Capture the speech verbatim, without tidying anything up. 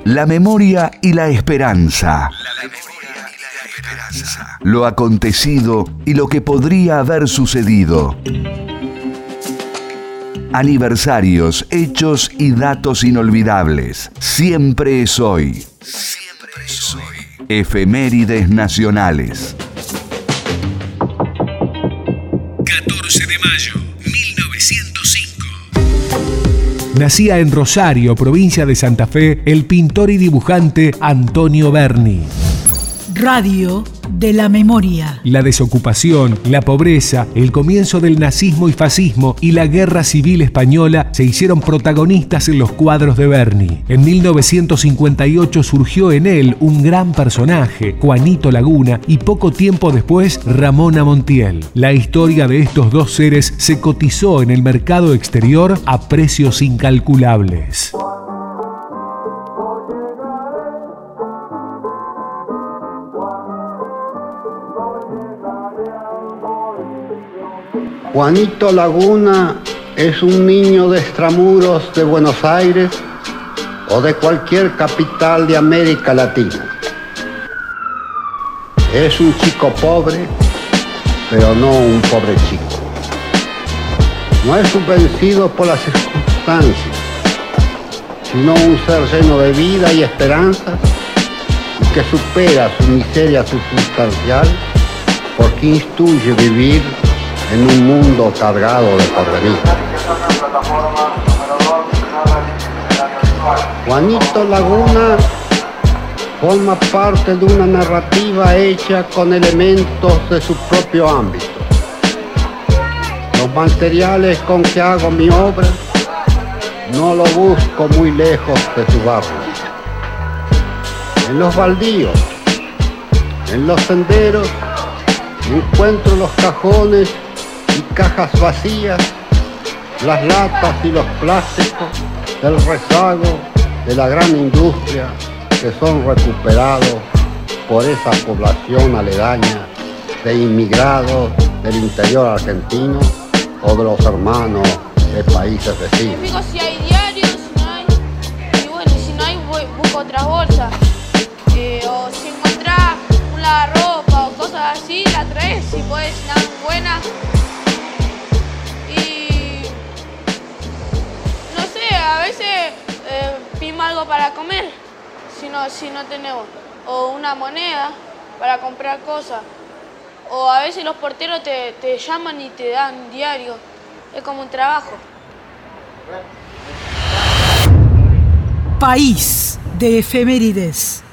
La memoria y la esperanza. La memoria y la esperanza. Lo acontecido y lo que podría haber sucedido. Aniversarios, hechos y datos inolvidables. Siempre es hoy. Siempre es hoy. Efemérides nacionales. catorce de mayo, mil novecientos cinco. Nacía en Rosario, provincia de Santa Fe, el pintor y dibujante Antonio Berni. Radio de la memoria. La desocupación, la pobreza, el comienzo del nazismo y fascismo y la guerra civil española se hicieron protagonistas en los cuadros de Berni. En mil novecientos cincuenta y ocho surgió en él un gran personaje, Juanito Laguna, y poco tiempo después Ramona Montiel. La historia de estos dos seres se cotizó en el mercado exterior a precios incalculables. Juanito Laguna es un niño de extramuros de Buenos Aires o de cualquier capital de América Latina. Es un chico pobre, pero no un pobre chico. No es un vencido por las circunstancias, sino un ser lleno de vida y esperanza y que supera su miseria circunstancial porque instruye vivir en un mundo cargado de porvenir. Juanito Laguna forma parte de una narrativa hecha con elementos de su propio ámbito. Los materiales con que hago mi obra no lo busco muy lejos de su barrio. En los baldíos, en los senderos, encuentro los cajones y cajas vacías, las latas y los plásticos del rezago de la gran industria que son recuperados por esa población aledaña de inmigrados del interior argentino o de los hermanos de países vecinos. Me fijo si hay diarios, si no hay, y bueno, si no hay voy, busco otras bolsas, eh, o si encontrás un lavarropa o cosas así, la traes, si podés, si dan buena. A veces eh, pedimos algo para comer, si no, si no tenemos, o una moneda para comprar cosas, o a veces los porteros te, te llaman y te dan diario, es como un trabajo. País de efemérides.